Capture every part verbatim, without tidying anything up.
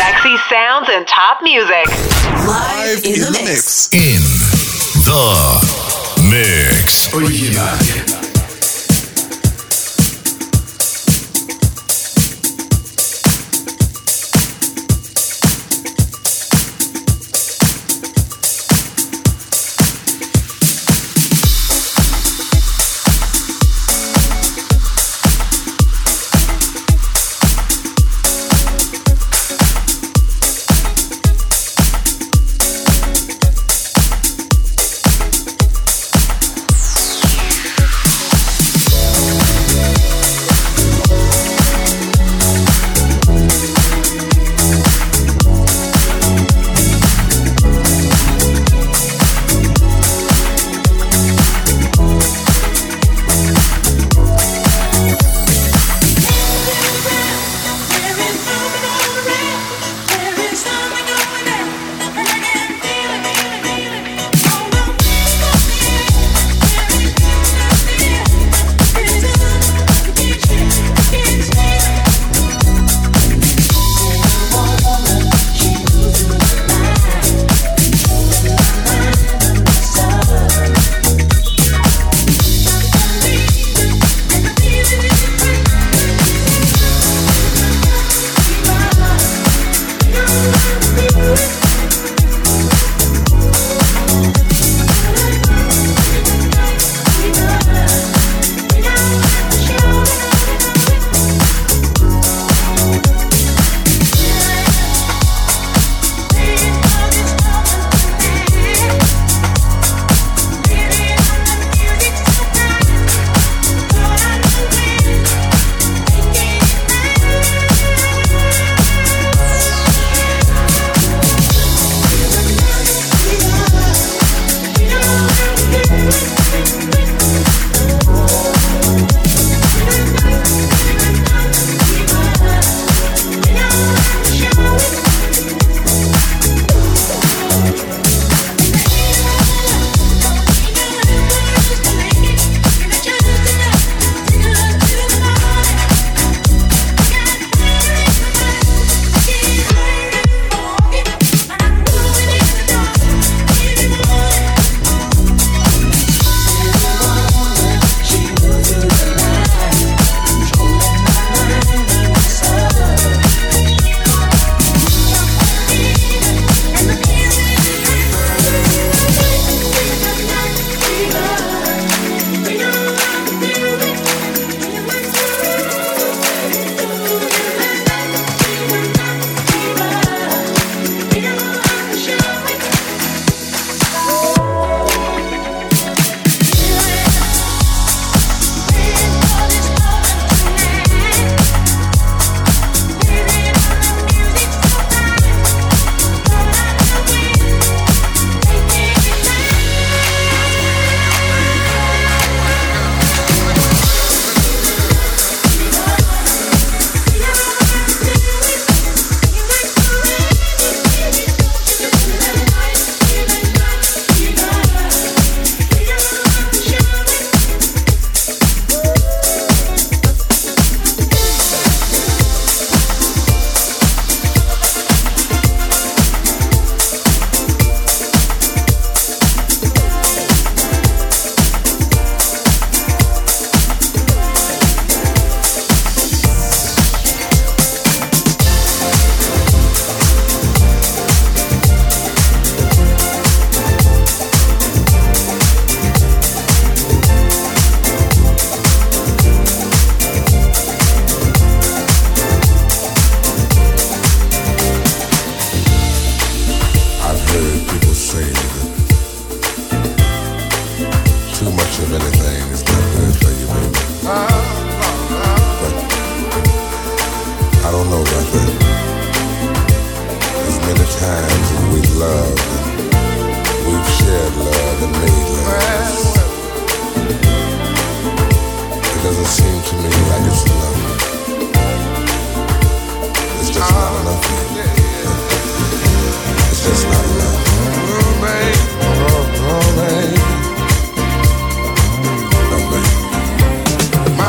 Sexy sounds and top music. Live in, in the, the mix. mix. In the mix. Original.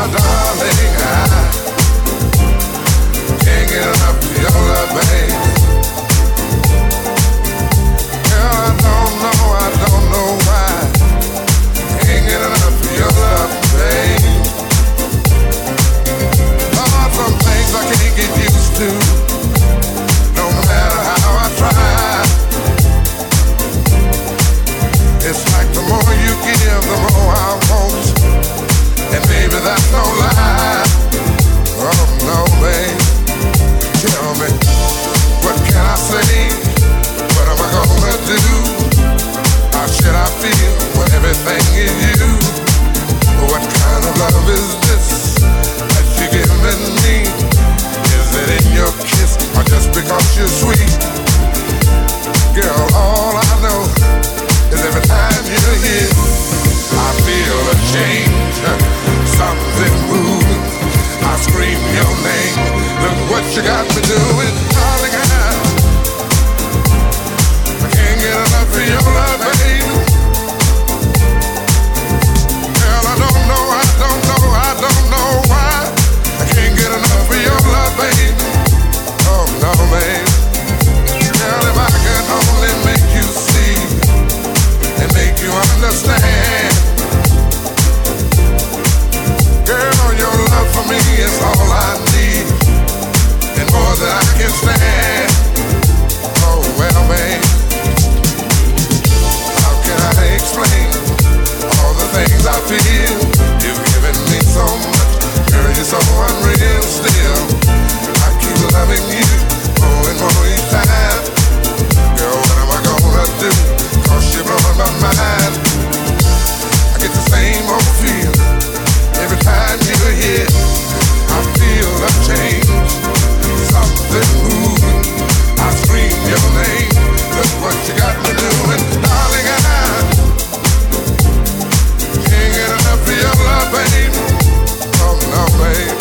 Can't get enough of your love, baby. because you're sweet. Girl, all I know is every time you're here, I feel a change, something moving. I scream your name. Look what you got me doing, darling. I, I can't get enough of your love, baby. Girl, I don't know, I don't know, I don't know why I can't get enough of your love, baby. Oh no, baby. Girl, if I can only make you see and make you understand. Girl, your love for me is all I need, and more than I can stand. Oh well, babe, how can I explain all the things I feel? You've given me so much, girl, you're so unreal still. I keep loving you more and more each time. Girl, what am I gonna do? 'Cause you're blowing my mind. I get the same old feeling every time you're here. I feel a change, something moving. I scream your name. Look what you got me doing, darling. I can't get enough of your love, baby. Oh no, baby.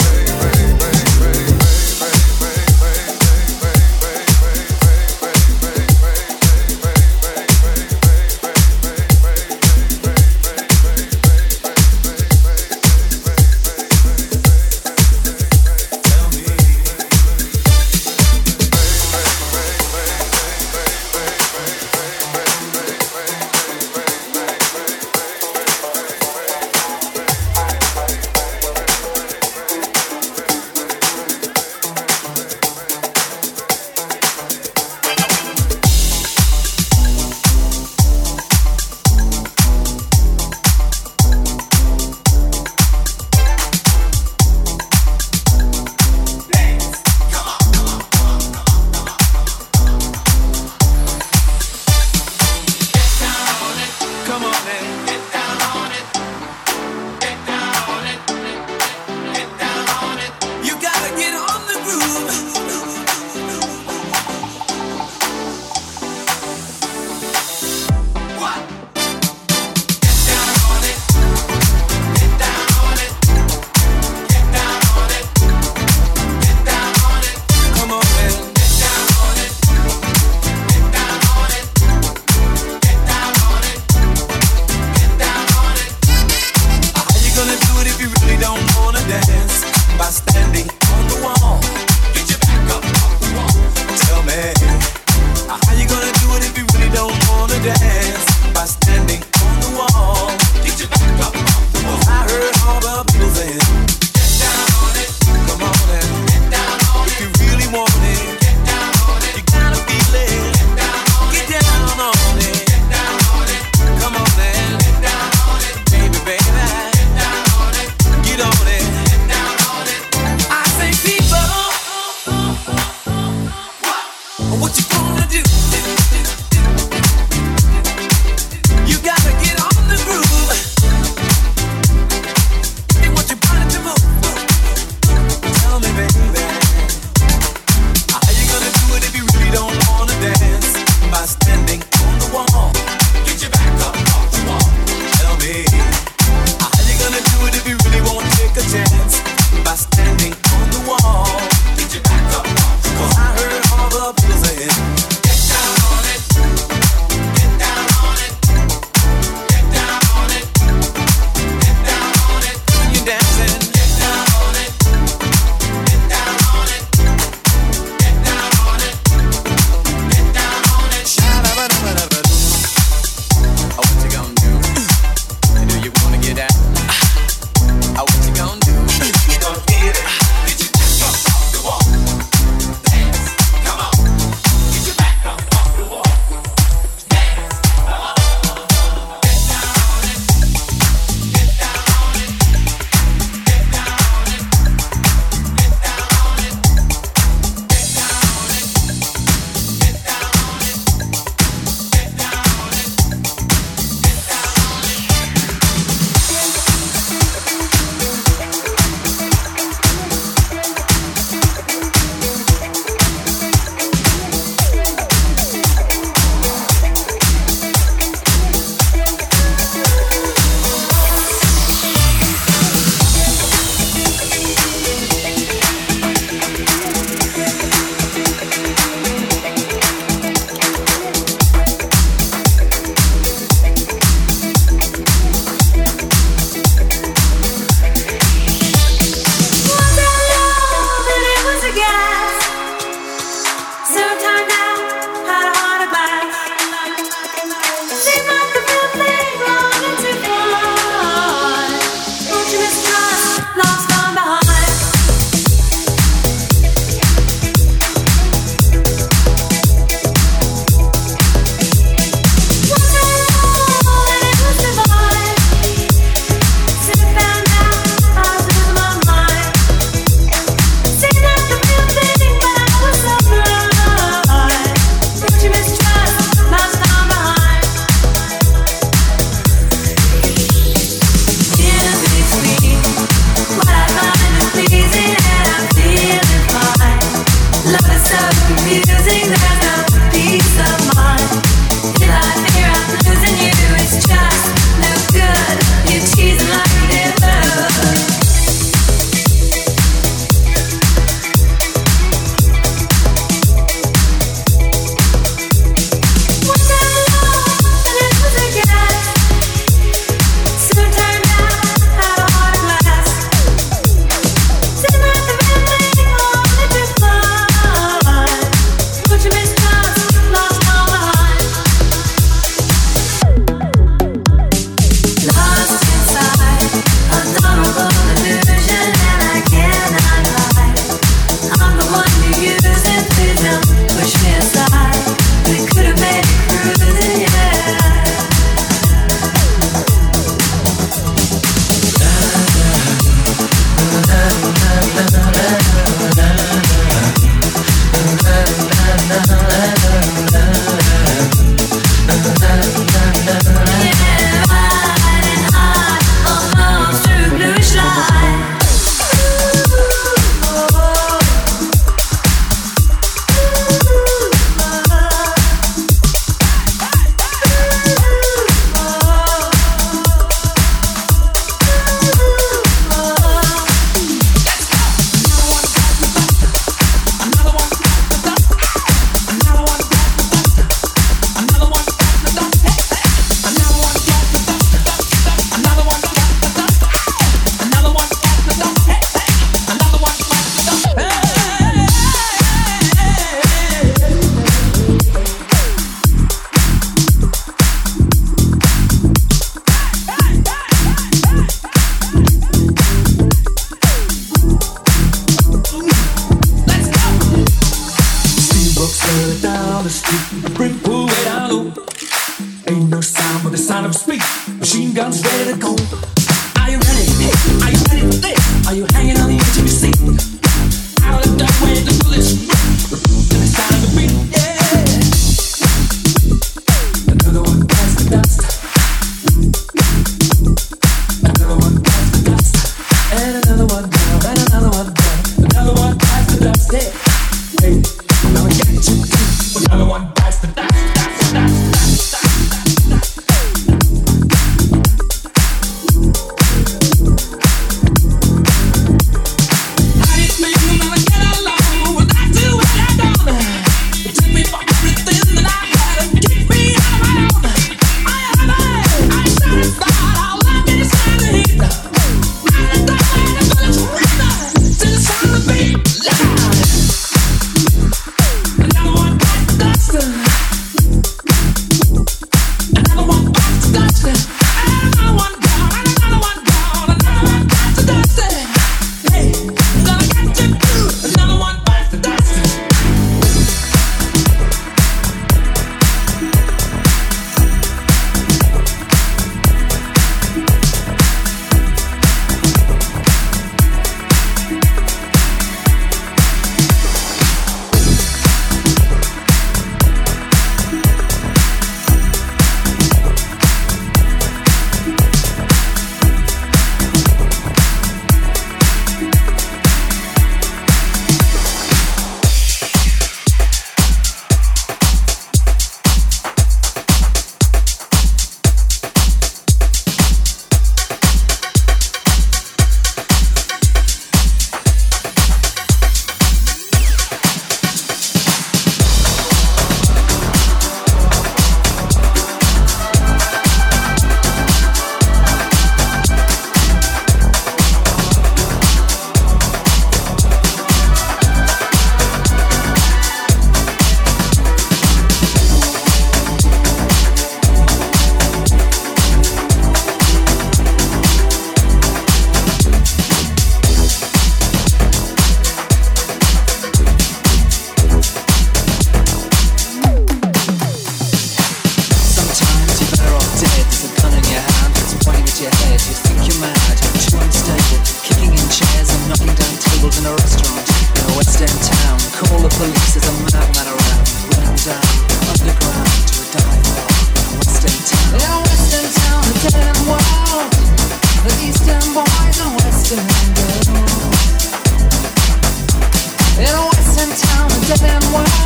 In a western town, a dead end world.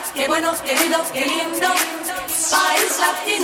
qué buenos, queridos, qué lindo, país latino.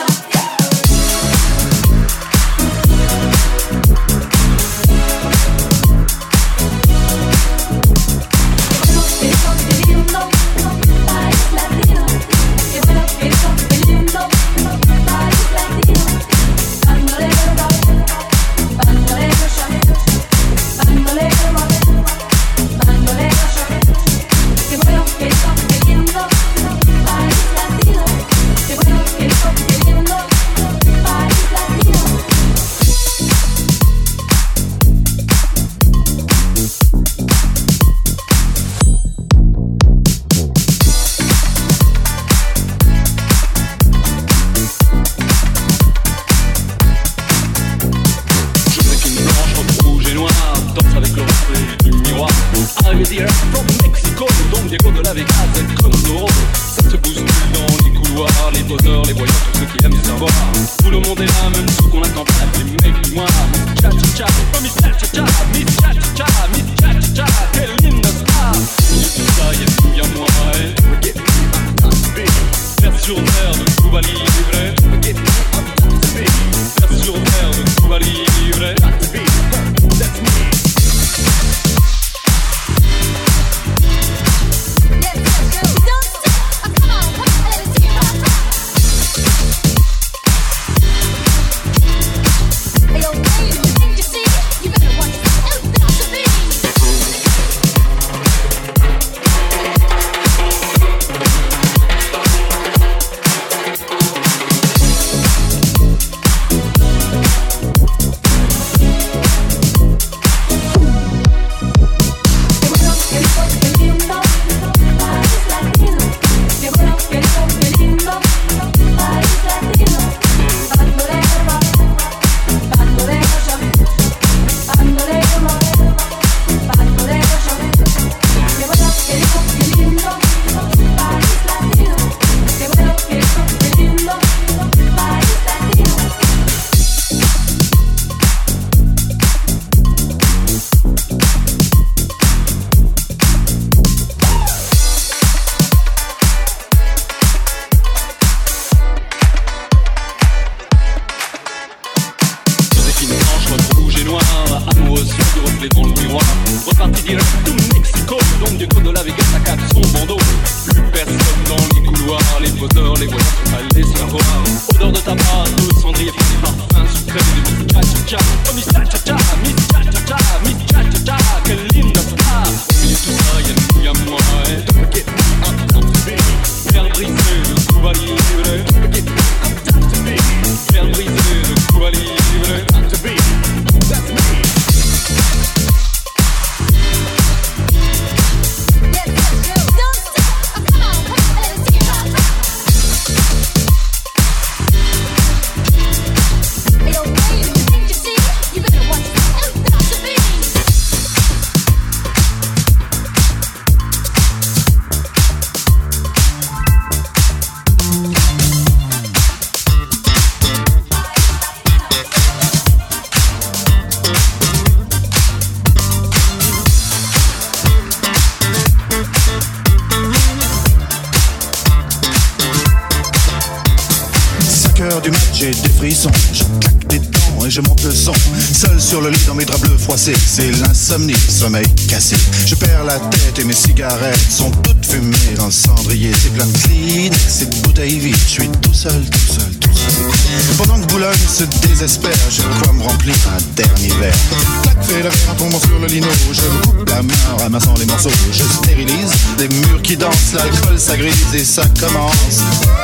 C'est l'insomnie, sommeil cassé. Je perds la tête et mes cigarettes sont toutes fumées dans le cendrier. C'est plein de Kleenex, c'est de bouteilles vides. Je suis tout seul, tout seul, tout seul. Pendant que Boulogne se désespère, j'ai de quoi me remplir un dernier verre. Clac, fait la verre en tombant sur le lino. Je me coupe la main en ramassant les morceaux. Je stérilise des murs qui dansent. L'alcool ça grise et ça commence.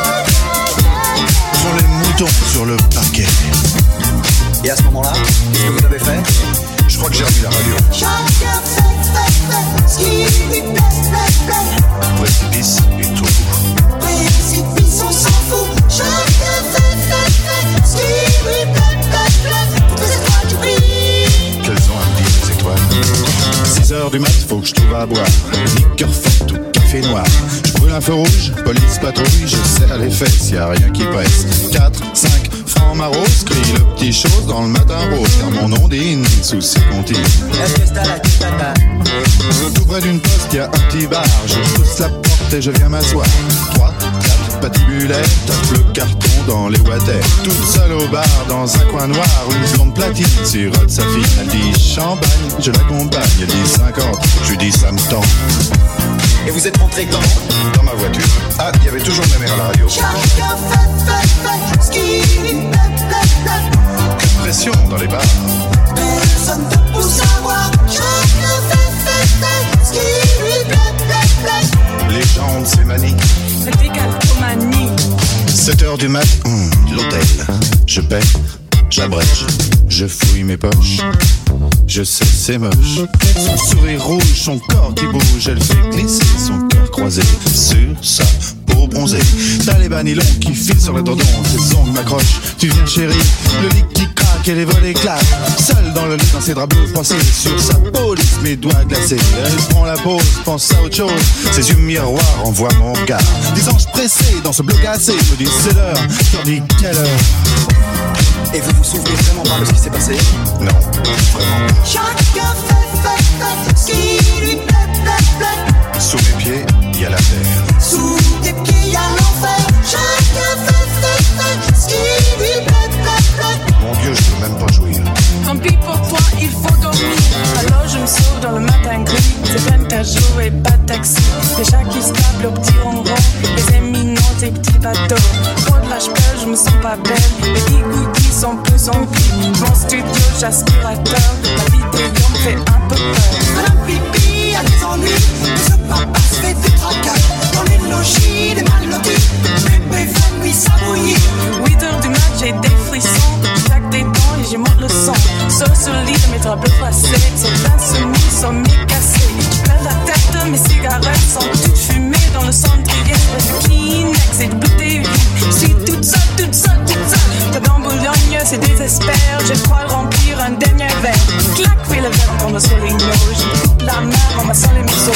Sont les moutons sur le parquet. Et à ce moment-là, qu'est-ce que vous avez fait? Je crois que j'ai remis la radio. Chacun fait, fait, fait ce qui lui plaît, plaît, plaît. Précipice et tout. Précipice, on s'en fout. Chacun fait, fait, fait ce qui lui plaît, plaît, plaît. Toutes les étoiles qui brillent. Quelles ont à me dire ces étoiles? six heures du mat, faut que je trouve à boire. Liqueur forte ou café noir. Je brûle un feu rouge, police patrouille. Je serre les fesses, y a rien qui presse. quatre, cinq, francs maros, crie le petit petites choses dans le matin rose, car mon nom dîne sous ses comptines. Tout près d'une poste, il y a un petit bar. Je pousse la porte et je viens m'asseoir. Trois, quatre patibulaires, tape le carton dans les water. Toute seule au bar, dans un coin noir, une blonde platine sirote sa fille. Elle dit champagne, je l'accompagne. Elle dit cinquante, je lui dis ça me tend. Et vous êtes rentré quand? Dans ma voiture. Ah, il y avait toujours ma mère à la radio. Chacun fait, fait, fait ce qui lui plaît, plaît, plaît. Quelle pression dans les bars. Personne ne peut savoir. Chacun fait, fait, fait ce qui lui plaît, plaît, plaît. Les gens ont de ces manies. sept heures du mat, hum, l'hôtel. Je paie, j'abrège, je fouille mes poches. Je sais, c'est moche. Son sourire rouge, son corps qui bouge. Elle fait glisser son cœur croisé sur sa peau bronzée. T'as les banilons qui filent sur le tendon. Ses ongles m'accrochent, tu viens chérie. Le lit qui craque et les volets claquent. Seule dans le lit, dans ses draps bleus froissés. Sur sa peau, lisse mes doigts glacés. Elle prend la pause, pense à autre chose. Ses yeux miroirs envoient mon regard. Des anges pressés dans ce bleu cassé. Je me dis c'est l'heure, je leur dis quelle heure. Et vous vous souvenez vraiment pas de ce qui s'est passé? Non, vraiment. Chacun fait, fait, fait ce qui lui plaît, plaît, plaît. Sous mes pieds, il y a la terre. Sous tes pieds, il y a l'enfer. Chacun fait, fait, fait ce qui lui plaît, plaît, plaît. Mon Dieu, je peux même pas jouir. Tant pis pour toi, il faut dormir. Alors je me sauve dans le matin gris. C'est peine qu'à jouer, pas de taxi. Les chats qui se tablent au petit rond-rond. Les éminents, tes petits bateaux. Pour de la chepelle, je me sens pas belle. Les bigoudis sont plus emplis. Mon studio, j'aspirateur. La vidéo me fait un peu peur. Madame Pipi a des ennuis. Mais ce papa se fait des tracas. Dans les logis, des mal lotis. Bébé fait nuit, ça bouillit. huit heures du mat, j'ai des frissons. Claque des dents et j'ai monte le son. Sur ce lit de mes draps bleus froissés. Sur plein soumis, sont mes cassés. Plein la tête, mes cigarettes sont toutes fumées dans le cendrier. Du Kleenex et de bouteilles vides. Je suis toute seule, toute seule, toute seule. T'as dans Boulogne, c'est désespère. Je crois remplir un dernier verre. Clac, fais le verre, on tombe sur les noix. Je coupe la main, on m'a sans les museaux.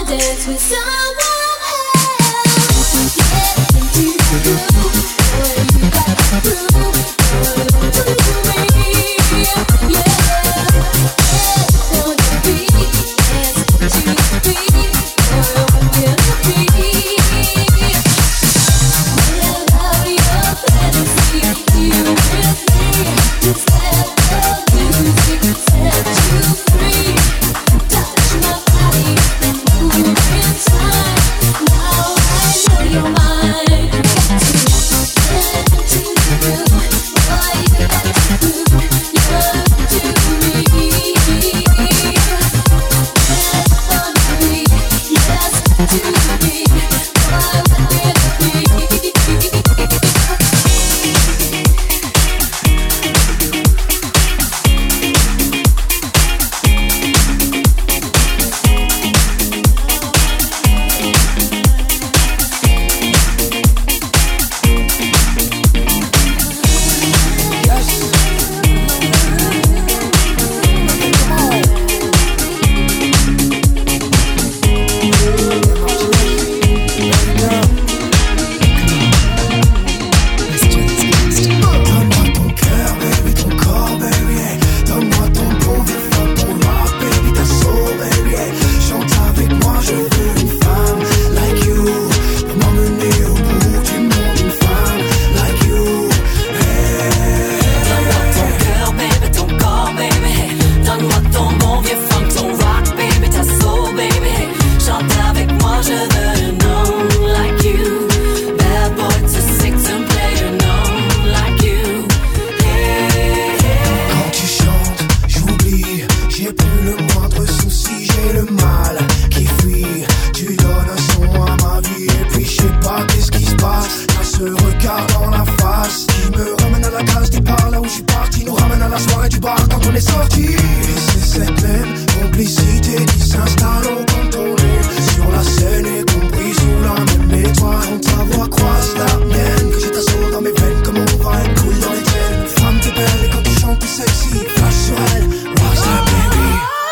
dance with someone else. Get into the groove, boy, you got to prove, boy, to me, yeah. Wanna be, yes, to be, boy, what will it be? Live out your fantasy, you with me. Just let the music set you free. Touch my body and move in time. Now I know you're mine. Got to get into the groove, boy, you got to prove you're to me. Yes, on me, yes, to me, boy, what will it be? Donne-moi ton cœur, baby, ton corps, baby, hey. Donne-moi ton beau vieux fuck, ton rock, baby, ta soul, baby, hey. Chante avec moi, je veux une femme like you, pour m'emmener au bout du monde, une femme like you, hey. Donne-moi ton cœur, baby, ton corps, baby. Donne-moi ton bon vieux funk, ton rock, baby, ta soul, baby. Chante avec moi, je veux un homme like you. Bad boy to six and play an homme like you. Hey, hey. Quand tu chantes, j'oublie, j'ai plus le moindre souci, j'ai le mal qui fuit. Tu donnes un son à ma vie et puis je sais pas qu'est-ce qui se passe. T'as ce regard dans la face qui me ramène à la case départ, là où je suis parti, nous ramène à la soirée du bar quand on est sorti. Et c'est cette même complicité qui s'installe au contrôlé sur la scène, y compris sous la même étoile. Quand ta voix croise la mienne, que j'ai ta soul dans mes veines, comme on va être cool dans les tiennes. Femme t'es belle et quand tu chantes t'es sexy, flash sur elle, rockstar baby.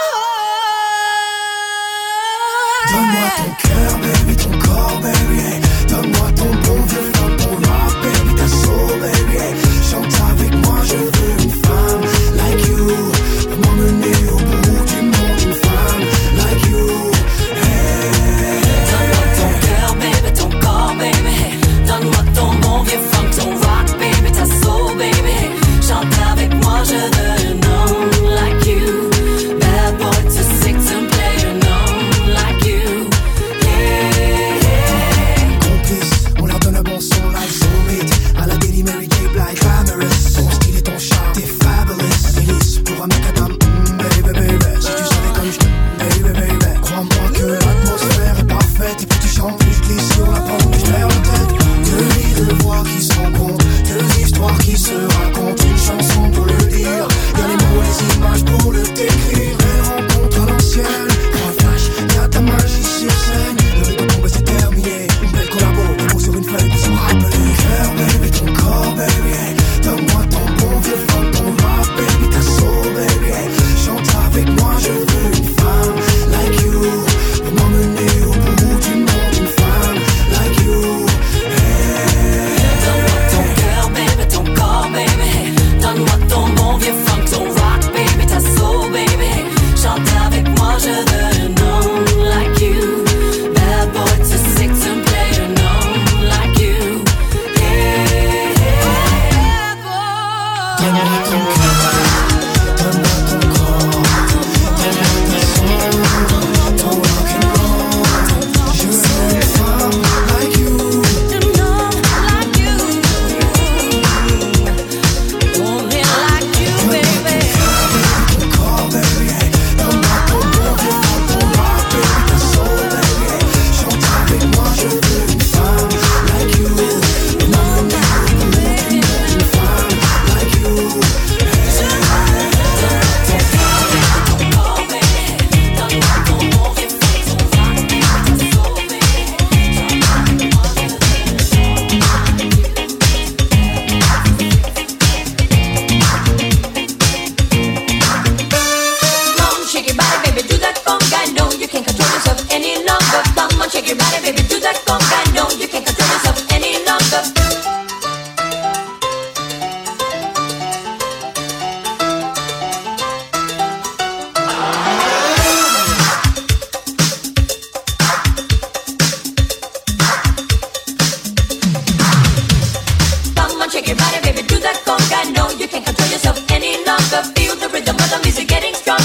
Donne-moi ton cœur, baby, ton corps, baby, hey. Donne-moi ton bon vieux fuck, ton rock, baby, ta soul, baby, hey. Chante avec moi, je veux une femme like you, pour m'emmener au bout du monde, une femme like you, hey. Donne-moi ton cœur, baby, ton corps, baby. Donne-moi ton bon vieux funk, ton rock, baby, ta soul, baby. Chante avec moi, je veux un homme like you. Bad boy to six and play an homme like you. Hey, hey. Complice, on leur donne un bon son like Soulmate, à la Daily Mary J. Blige, glamorous. Ton style et ton charme, t'es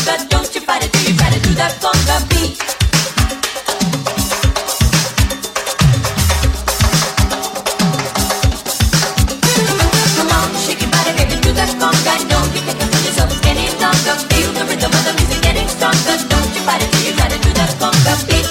conga. Don't you fight it till you try to do that conga beat. Come on, shake your body, baby, do that conga. Don't you take it for yourself any longer. Feel the rhythm of the music getting stronger. Don't you fight it till you try to do that conga beat.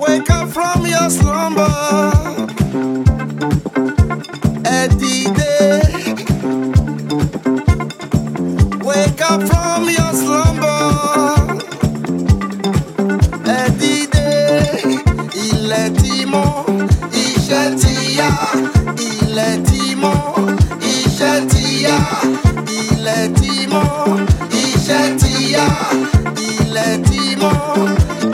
Wake up from your slumber. Every day. Wake up from your slumber. Every day. Il est timon, il jetia. Il est timon, il jetia. Il est timon, il jetia. Il est timon.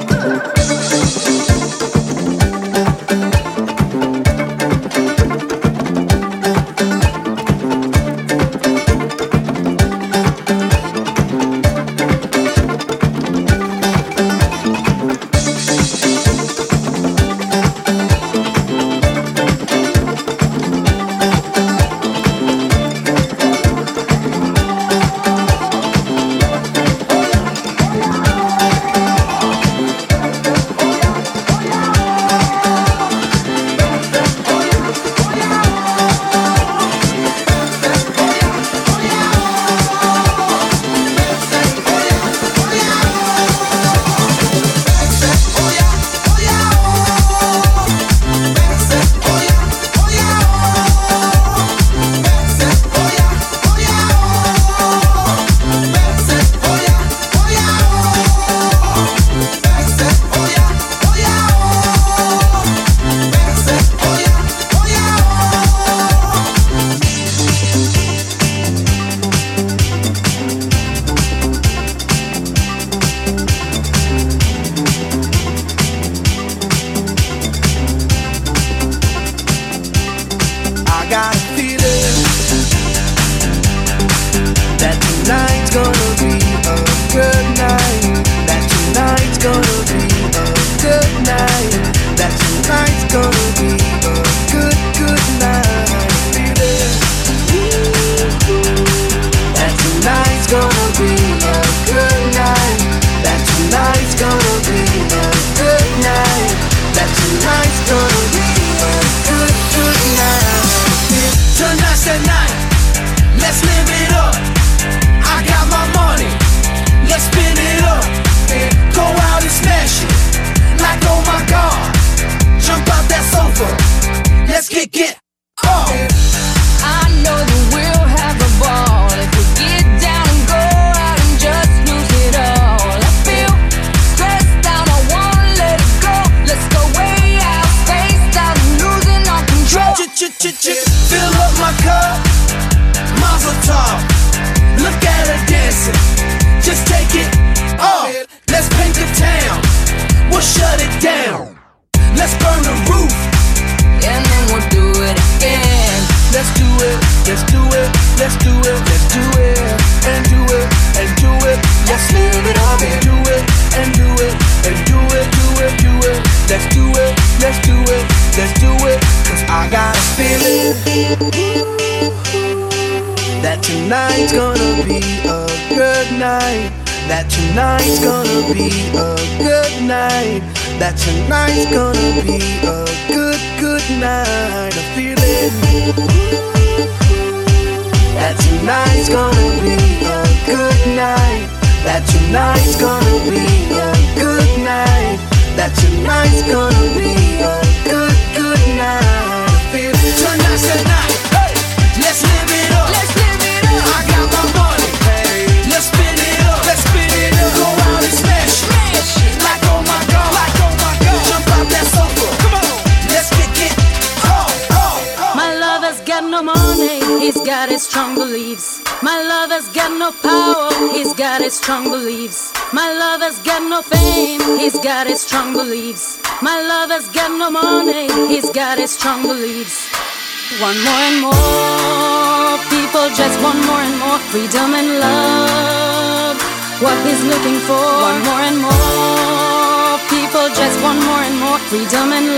Strong beliefs. My lover's got no fame, he's got his strong beliefs. My lover's got no money, he's got his strong beliefs. One more and more people just want more and more freedom and love. What he's looking for. One more and more people just want more and more freedom and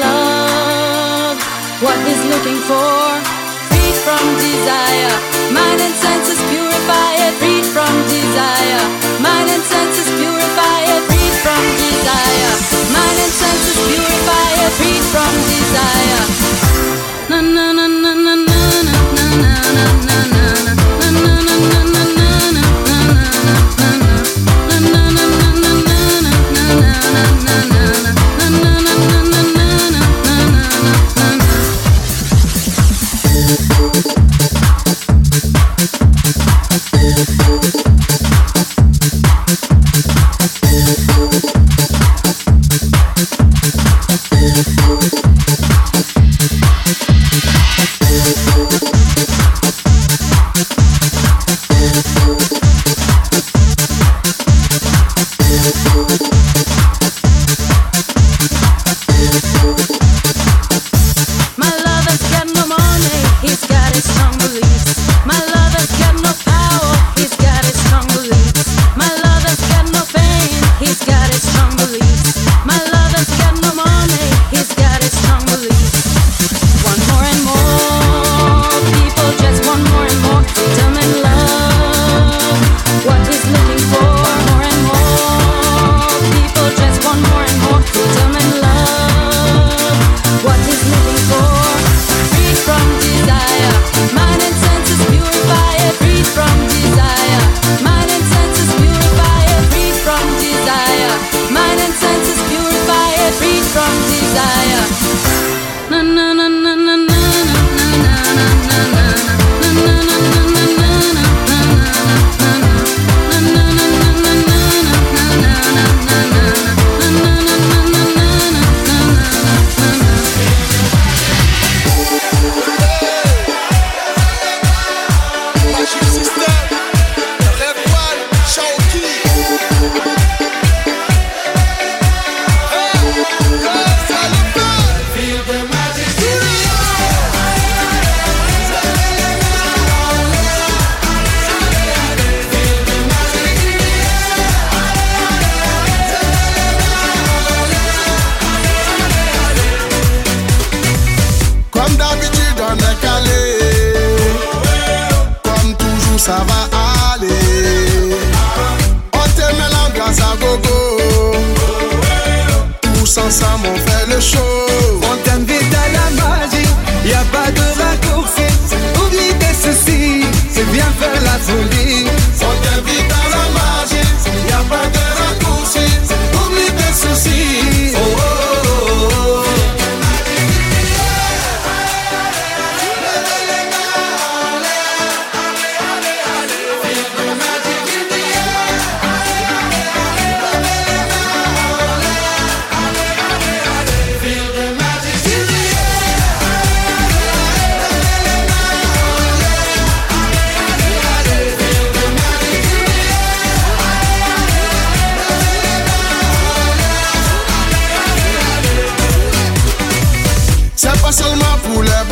love. What he's looking for. Freed from desire, mind and senses purify it. Freed from desire, mind and senses purify it. Freed from desire, mind and senses purify it. Freed from desire. Na na na na na na na na na na na. Na na na na na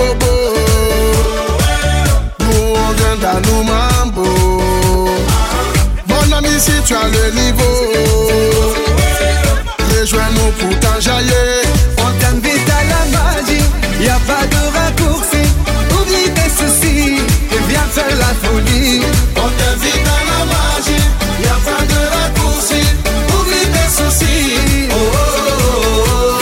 bobo. Nous on vient à nous mambo. Mon ami, si tu as le niveau, rejoins-nous pour t'enjailler. On t'invite à la magie, y a pas de raccourci. Oublie tes soucis et viens faire la folie. On t'invite à la magie, y a pas de raccourci. Oublie tes soucis. Oh, oh, oh, oh.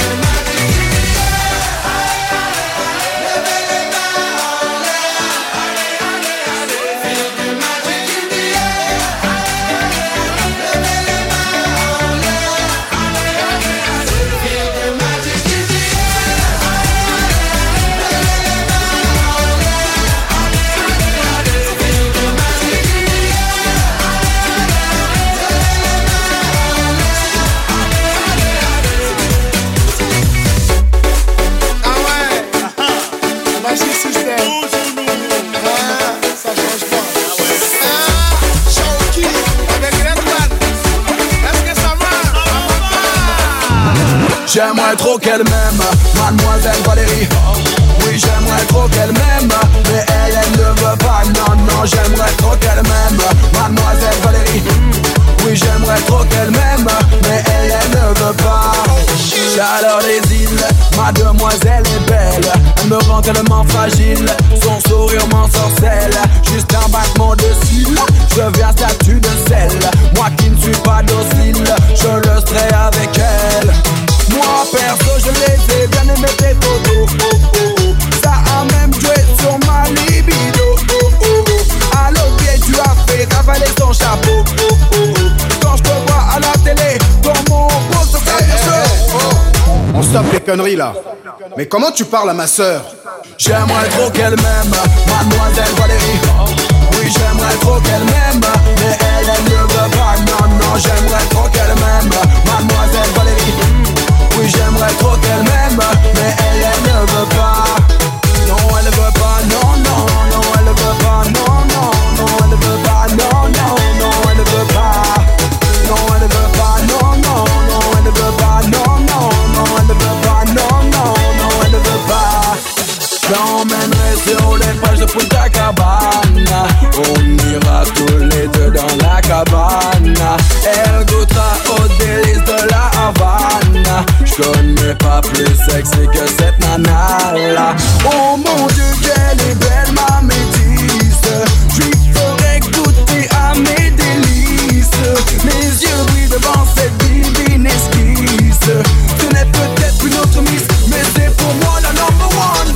J'aimerais trop qu'elle m'aime, mademoiselle Valérie. Oui, j'aimerais trop qu'elle m'aime, mais elle, elle ne veut pas. Non, non, j'aimerais trop qu'elle m'aime, mademoiselle Valérie. Oui, j'aimerais trop qu'elle m'aime, mais elle, elle ne veut pas. Chaleur des îles, ma demoiselle est belle. Elle me rend tellement fragile, son sourire m'ensorcelle. Juste un battement de cils, je deviens statue de sel. Moi qui ne suis pas docile, je le serai avec elle. Moi perso je les ai bien aimé tes photos, oh, oh, oh. Ça a même joué sur ma libido, oh, oh, oh. À l'autre pied tu as fait ravaler ton chapeau, oh, oh, oh. Quand je te vois à la télé, dans mon poste de hey, hey, hey, oh. On stoppe les conneries là. Mais comment tu parles à ma sœur? J'aimerais trop qu'elle m'aime, mademoiselle Valérie. Oui, j'aimerais trop qu'elle m'aime, mais elle, elle ne veut pas. Non, non, j'aimerais trop qu'elle m'aime, mademoiselle Valérie. Oui, j'aimerais trop qu'elle m'aime, mais elle, elle ne veut pas. Non, elle ne veut pas, non, non, non, elle ne veut pas, non, non, non, elle ne veut pas, non, non, non, elle ne veut pas. Non, elle ne veut pas, non, non, non, elle ne veut pas, non, non, non, elle ne veut pas, non, non, non, elle ne veut pas. J'emmènerai sur les plages de Punta Cabana. On ira tous les deux dans la cabane. Elle goûtera aux délices de la Havane. J'connais pas plus sexy que cette nana là. Oh mon Dieu, qu'elle est belle ma métisse. J'lui ferai goûter à mes délices. Mes yeux brillent devant cette divine esquisse. Ce n'est peut-être une autre miss, mais c'est pour moi la number one.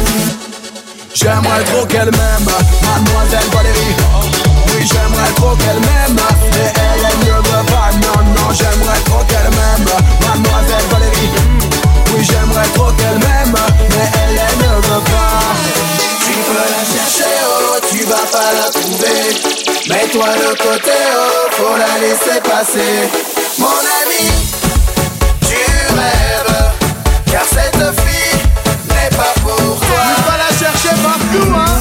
J'aimerais trop qu'elle m'aime, mademoiselle Valérie. Oui, j'aimerais trop qu'elle m'aime, mais elle, elle ne veut pas. Non, non, j'aimerais trop qu'elle m'aime, mademoiselle Valérie. Oui, j'aimerais trop qu'elle m'aime, mais elle, elle ne veut pas. Tu peux la chercher, oh, tu vas pas la trouver. Mets-toi de côté, oh, faut la laisser passer. Mon ami, tu rêves, car cette fille n'est pas pour toi. Tu vas la chercher partout, hein.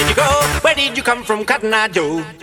did you go? Where did you come from, Cotton Eye Joe?